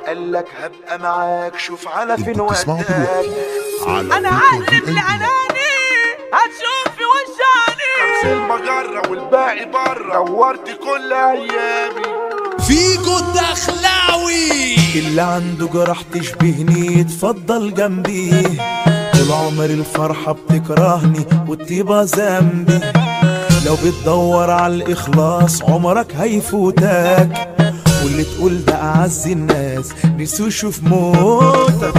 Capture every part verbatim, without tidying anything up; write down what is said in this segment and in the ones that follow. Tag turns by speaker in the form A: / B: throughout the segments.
A: قالك هبقى معاك شوف على فين وداك.
B: انا عقلي بالعناني هتشوف في وشاني
C: نفس المجرة والباقي برا دورت كل ايامي.
D: فيجو الدخلاوي
A: اللي عنده جرح تشبهني اتفضل جنبي. طول عمري الفرحة بتكرهني والطيبة ذنبي. لو بتدور على الإخلاص عمرك هيفوتك. واللي تقول ده أعز الناس نسوا يشوف موتك.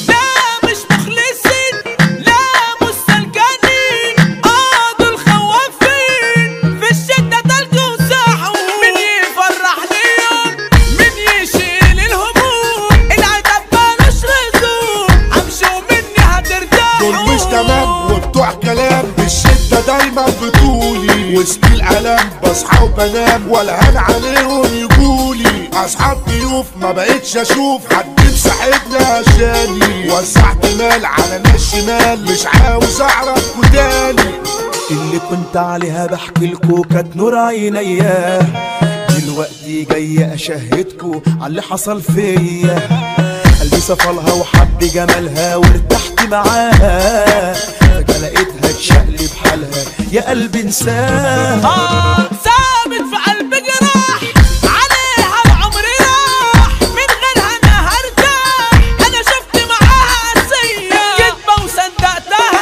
C: دايما بطولي وسط الالم بصحى وبنام ولا هن عليهم يقولي. اصحاب ضيوف ما بقتش اشوف حد مصاحبنا عشاني. وسعت مال على ناس شمال مش عاوز اعرف تاني.
A: اللي كنت عليها بحكي لكو كانت نور عينيا. دلوقتي جاي اشهدكو على اللي حصل فيا. قلبي صفلها وحب جمالها وارتحت معاها. فجأة لقيتها تشقلب حالها يا قلبي انساها.
B: آه ثابت في قلبي جراح عليها العمر راح. من غيرها انا هرتاح. انا شفت معاها قاسية كدبة وصدقتها.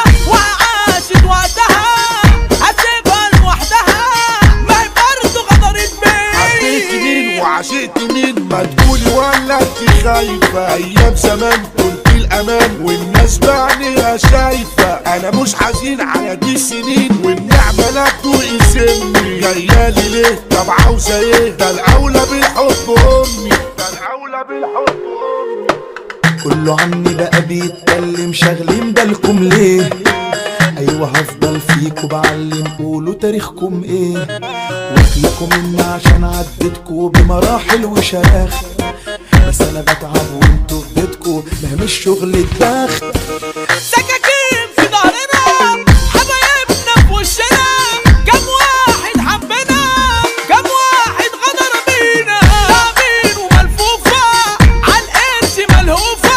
B: وعاشت وقتها هسيبها لوحدها. ما هي برضه غدرت بيا.
C: حبيت مين وعشقت مين ما تقولي ولا انت خايفة. ايام زمان كنت الامان والناس بعينيها شايفة. انا مش حزين على دي السنين والنعمة لا تدوقي سني. جايالي ليه طب عاوزة ايه ده الاولى بالحب امي. ده الاولى بالحب امي.
A: كله عني بقى بيتكلم شاغلين بالكم ليه. ايوه هفضل فيكوا بعلم قولوا تاريخكم ايه. واكلكم مني عشان عدتكوا بمراحل وشياخ. بس انا بتعب وانتوا في بيتكوا مهمش شغل الدخل.
B: سكاكين في ظهرنا حبايبنا في وشنا. كم واحد حبنا كم واحد غدر بينا. ضامين وملفوفة عالقرش ملهوفة.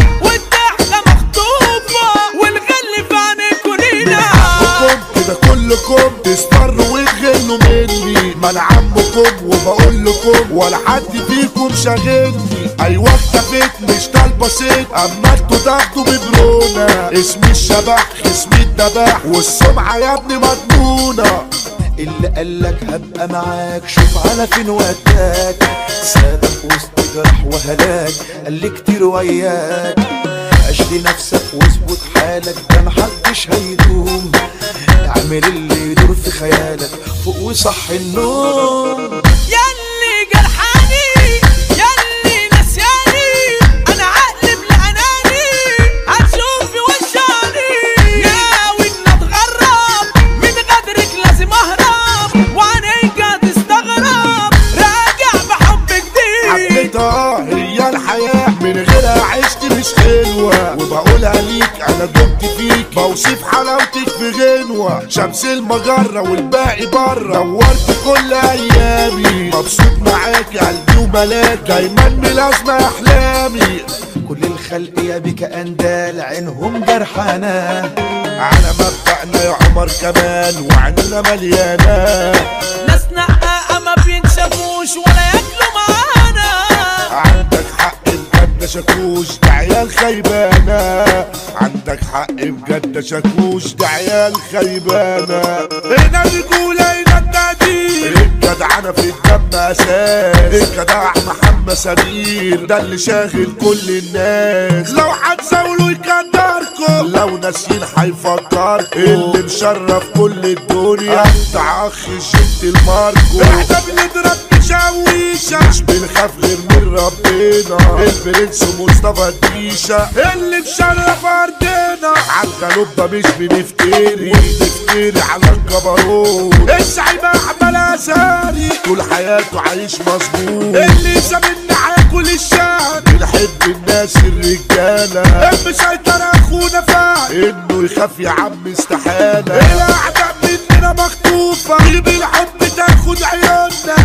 B: والضحكة مخطوفة والغل في عينيكوا لينا.
C: حقكم كده كلكم تستروا وتغلوا مني. ما انا عمكم وبقول لكم ولا حد فيكم شاغلني. ايوه اكتفيت مش طالبه صيت اما انتوا تاخدوا ببرونا. اسمي الشبح اسمي الدبح والسمعه يا ابني مضمونه.
A: اللي قالك هبقى معاك شوف على فين وداك. سابك وسط جرح وهلاك قال لي كتير وياك. اشلي نفسك واظبط حالك ده محدش هيدوم. اعمل اللي يدور في خيالك فوق وصح النوم.
B: ياللي جرحاني ياللي نسياني. انا عقلي بالعناني هتشوف في وشاني. ناوي ان اتغرب من غدرك لازم اهرب. وعينيك هتستغرب راجع بحب جديد.
C: حبيتها هي الحياه من غيرها عشت مش حلوه. وبقولها ليك انا دمت فيك بوصف حلاوتك في غنوه. شمس المجره والباقي برا دورت كل ايامي. مبسوط معاك قلبي وملاك دايما ملازمه احلامي.
A: كل الخلق يا بك اندال عينهم جرحانه.
C: على مبدأنا يا عمر كمان وعيننا مليانه.
B: ناس نقاقة ما بينشافوش ولا ياكلوا معانا.
C: عندك حق بجد شاكوش ده عيال خيبانه. عندك حق بجد شاكوش ده عيال خيبانه. هنا الرجوله هنا التقدير. الجدعنه في الدم اساس. الجدع محمد سمير ده اللي شاغل كل الناس. لو هتزاولوا يكدركم لو ناسيين هيفكركم. اللي مشرف كل الدنيا انت اخ الجد الماركو. احنا بنضرب مشاويشه مش بنخاف غير من ربنا. البرنس مصطفى الديشه اللي مشرف ارضنا. عالغلوب ده مش بنفتري ونفتري على الجبروت. الزعيم احمد اساري طول حياته عايش مظبوط. اللي سامعني هياكل الشهد. بنحب الناس الرجاله. مسيطر اخونا فاهم انه يخاف يا عم استحاله. الاعداء مننا مخطوفه. بالحب تاخد عيوننا.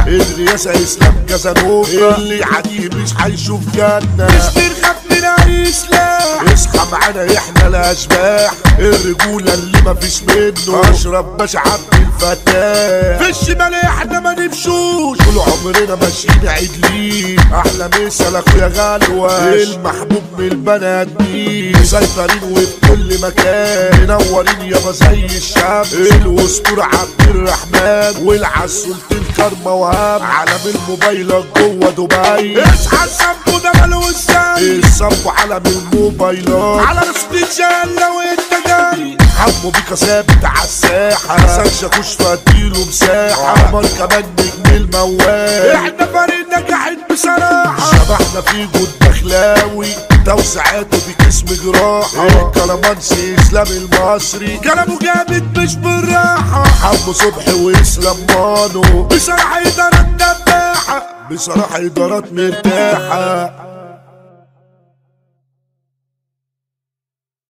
C: الرئاسة اسلام كازانوفا اللي عادي مش هيشوف جنة مش بنخاف من اي سلاح اصحى معانا احنا الاشباح الرجولة اللي مفيش منه اشرف باشا عبد الفتاح في الشمال احنا ما نمشوش طول عمرنا ماشيين عدلين احلى مثال اخويا غلوة المحبوب من البني ادمين مسيطرين وفي كل مكان منورين يابا زي الشمس الاسطورة عبد الرحمن والعسولة الكرمة وهم عالم الموبايلات جوه دبي اصحى الصب ده ماله ازاي الصب عالم الموبايلات على استشال لو انت جاي حمو بيكا ثابت عالساحة حسن شاكوش فاديله مساحة عمر كمان نجم الموال احنا فريق نجحت بصراحة شبحنا في جود دخلاوي توسعاته بجسم جراحة الكلامانسي اسلام المصري كلامه جامد مش بالراحة حمو صبحي واسلام مانو بصراحة ادارات دباحة بصراحة ادارات مرتاحة